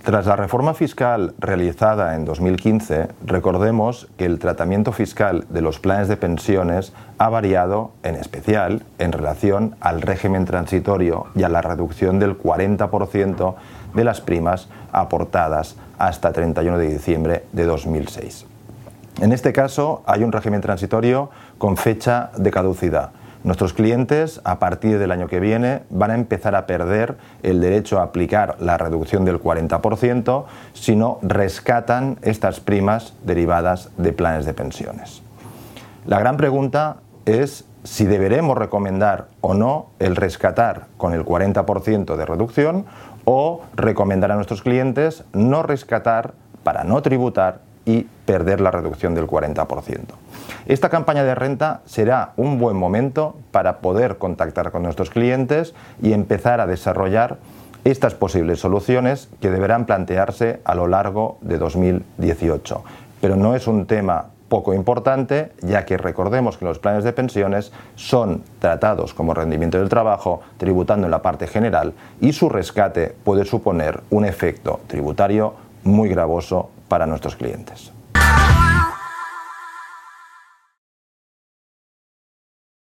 Tras la reforma fiscal realizada en 2015, recordemos que el tratamiento fiscal de los planes de pensiones ha variado, en especial en relación al régimen transitorio y a la reducción del 40% de las primas aportadas hasta 31 de diciembre de 2006. En este caso, hay un régimen transitorio con fecha de caducidad. Nuestros clientes, a partir del año que viene, van a empezar a perder el derecho a aplicar la reducción del 40% si no rescatan estas primas derivadas de planes de pensiones. La gran pregunta es si deberemos recomendar o no el rescatar con el 40% de reducción o recomendar a nuestros clientes no rescatar para no tributar y perder la reducción del 40%. Esta campaña de renta será un buen momento para poder contactar con nuestros clientes y empezar a desarrollar estas posibles soluciones que deberán plantearse a lo largo de 2018. Pero no es un tema poco importante, ya que recordemos que los planes de pensiones son tratados como rendimiento del trabajo, tributando en la parte general, y su rescate puede suponer un efecto tributario muy gravoso para nuestros clientes.